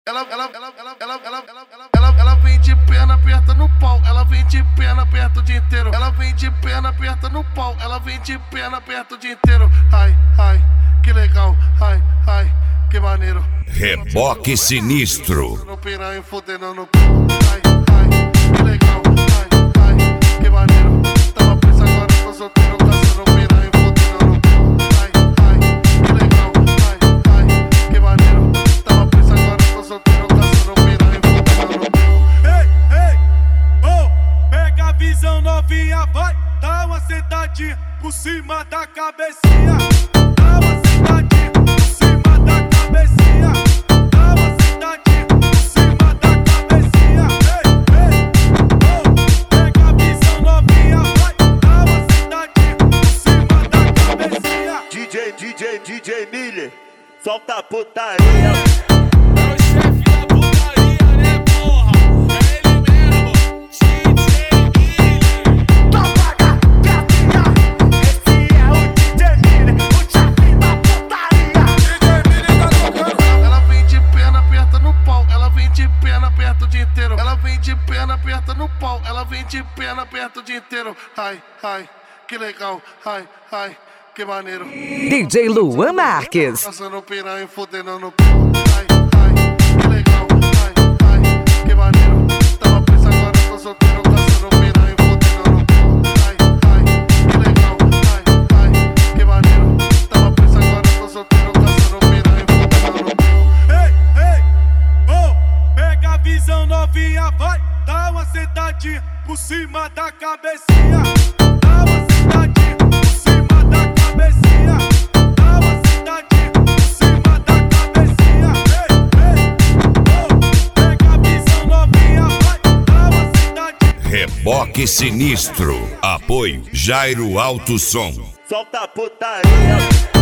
Ela vem de perna aperta no pau, ela vem de perna aperta o dia inteiro. Ela vem de perna aperta no pau, ela vem de perna aperta o dia inteiro. Ai, ai, que legal, ai, ai, que maneiro. Reboque Sinistro. No piranha fudendo no pau. Ai, ai, que legal, ai, ai, que maneiro. Tava preso agora, tô solteiro, caçando piranha fudendo no pau. Ai, ai, que legal, ai, ai, que maneiro. Tava preso agora, tô solteiro, caçando piranha fudendo no pau. Ei, ei, oh, pega a visão novinha, vai, dá uma sentadinha por cima da cabecinha. Dá uma sentadinha por cima da cabecinha. Dá uma sentadinha por cima da cabecinha. Ei, ei, oh, pega a visão novinha, vai, dá uma sentadinha por cima da cabecinha. DJ Miller, solta a putaria. Ela vem de perna aperta no pau, ela vem de perna aperta o dia inteiro. Ai, ai, que legal, ai, ai, que maneiro. DJ Luan Marques. Passando piranha fudendo no pau. Ai, ai, que legal, ai, ai, que maneiro. Tava preso agora, tô solteiro, passando piranha fudendo no pau. Ai, ai, que legal, ai, ai, que maneiro. Tava preso agora, tô solteiro, passando piranha fudendo no pau. Ei, ei, oh, pega a visão novinha, vai, dá uma sentadinha por cima da cabecinha. Dá uma sentadinha por cima da cabecinha. Dá uma sentadinha por cima da cabecinha. Ei, ei, oh, pega a visão novinha, vai, dá uma sentadinha. Reboque Sinistro. Apoio Jairo Alto Som. Solta a putaria.